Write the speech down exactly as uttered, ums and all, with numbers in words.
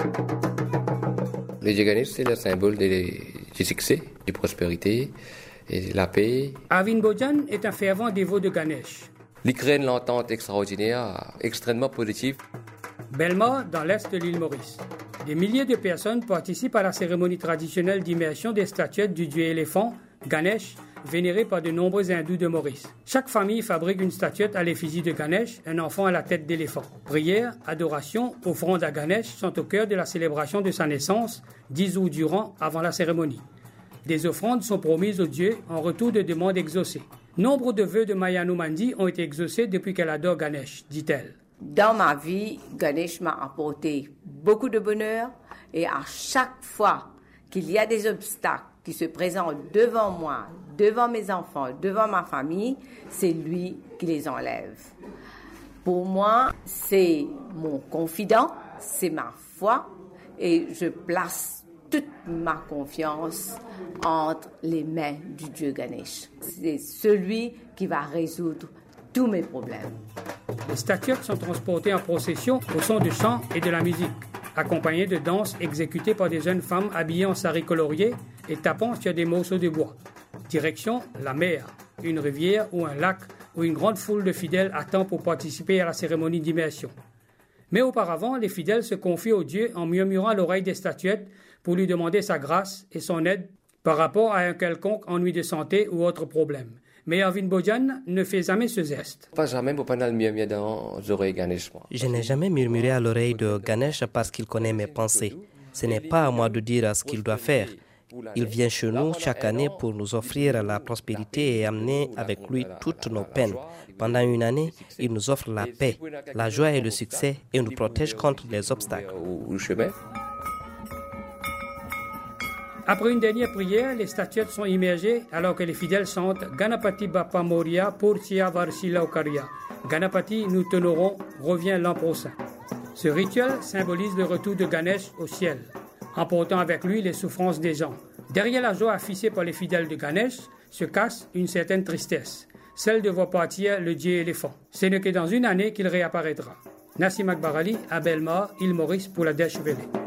Le dieu Ganesh, c'est le symbole de- du succès, de la prospérité et de la paix. Arvind Bhojan est un fervent dévot de Ganesh. Il crée une entente extraordinaire, extrêmement positive. Belmore, dans l'est de l'île Maurice. Des milliers de personnes participent à la cérémonie traditionnelle d'immersion des statuettes du dieu éléphant, Ganesh, vénéré par de nombreux hindous de Maurice. Chaque famille fabrique une statuette à l'effigie de Ganesh, un enfant à la tête d'éléphant. Prières, adoration, offrandes à Ganesh sont au cœur de la célébration de sa naissance, dix jours durant avant la cérémonie. Des offrandes sont promises au dieu en retour de demandes exaucées. Nombre de vœux de Mayanumandi ont été exaucés depuis qu'elle adore Ganesh, dit-elle. Dans ma vie, Ganesh m'a apporté beaucoup de bonheur et à chaque fois qu'il y a des obstacles qui se présentent devant moi, devant mes enfants, devant ma famille, c'est lui qui les enlève. Pour moi, c'est mon confident, c'est ma foi et je place toute ma confiance entre les mains du dieu Ganesh. C'est celui qui va résoudre tous mes problèmes. Les statuettes sont transportées en procession au son de chants et de la musique, accompagnées de danses exécutées par des jeunes femmes habillées en sari coloriés et tapant sur des morceaux de bois. Direction la mer, une rivière ou un lac où une grande foule de fidèles attend pour participer à la cérémonie d'immersion. Mais auparavant, les fidèles se confient au Dieu en murmurant à l'oreille des statuettes pour lui demander sa grâce et son aide par rapport à un quelconque ennui de santé ou autre problème. Mais Arvind Bhojan ne fait jamais ce geste. Pas jamais pour pas le murmurer dans les oreilles Ganesh. Je n'ai jamais murmuré à l'oreille de Ganesh parce qu'il connaît mes pensées. Ce n'est pas à moi de dire ce qu'il doit faire. Il vient chez nous chaque année pour nous offrir la prospérité et amener avec lui toutes nos peines. Pendant une année, il nous offre la paix, la joie et le succès et nous protège contre les obstacles. Après une dernière prière, les statuettes sont immergées alors que les fidèles chantent Ganapati Bappa Moria Purtia Varsila Okaria. Ganapati, nous t'honorons, reviens l'an prochain. Ce rituel symbolise le retour de Ganesh au ciel, emportant avec lui les souffrances des gens. Derrière la joie affichée par les fidèles de Ganesh se cache une certaine tristesse, celle de voir partir le dieu éléphant. Ce n'est que dans une année qu'il réapparaîtra. Nassim Akbar Ali, à Belmore, île Maurice pour la Deutsche Welle.